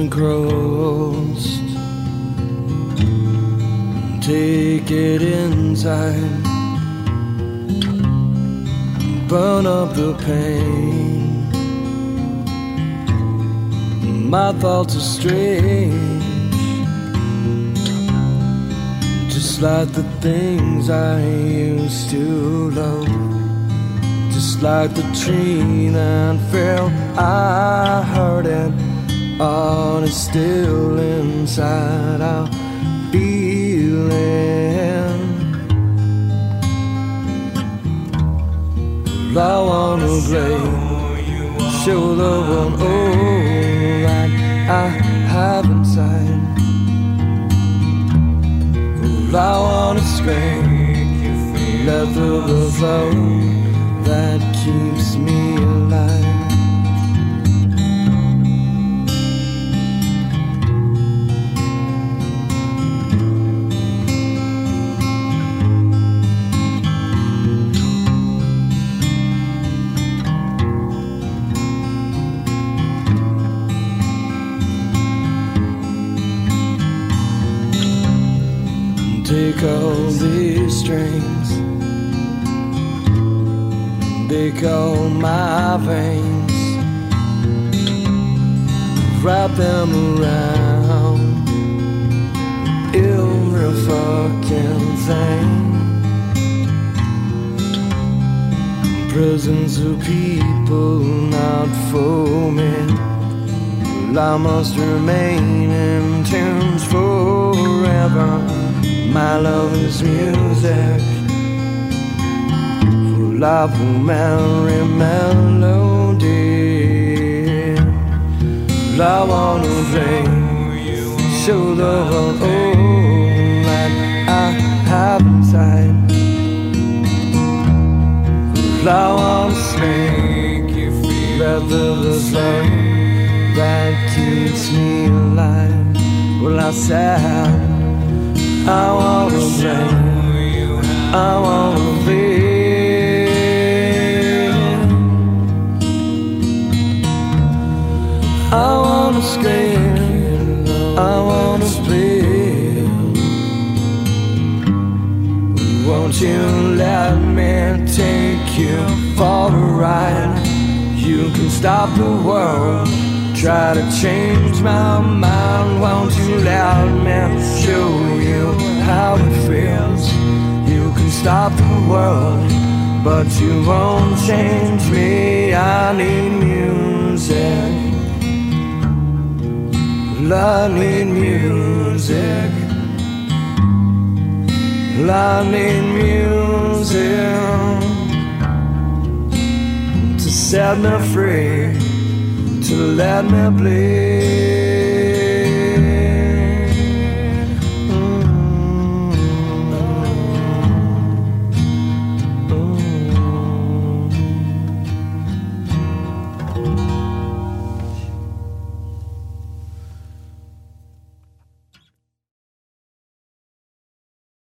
engrossed. Take it inside, burn up the pain. My thoughts are strange, just like the things I used to love. Just like the tree that fell, I heard it, all is still inside. I'll feel it. Well, I wanna play, show the world all that I have inside. Well, I wanna scream, let the blood flow that keeps me alive. Take all these strings, take all my veins, wrap them around every fucking thing. Prisons of people not for me. Well, I must remain in tunes forever. My love is music, full of merry melody. I wanna play, show the world all that I have inside. I wanna make you feel that the love that keeps me alive. Well, I said I wanna play, I wanna be. I wanna scream, I wanna play. Won't you let me take you for a ride? You can stop the world, try to change my mind. Won't you let me show you how it feels? You can stop the world, but you won't change me. I need music, I need music, I need music to set me free, to let me bleed.